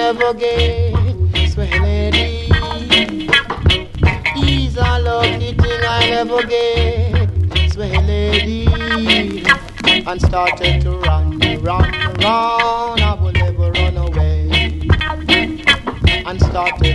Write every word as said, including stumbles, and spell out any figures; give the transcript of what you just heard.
never get. Swear lady, he's a lucky thing I never get. Swear lady, and started to run, run, run. I will never run away. And started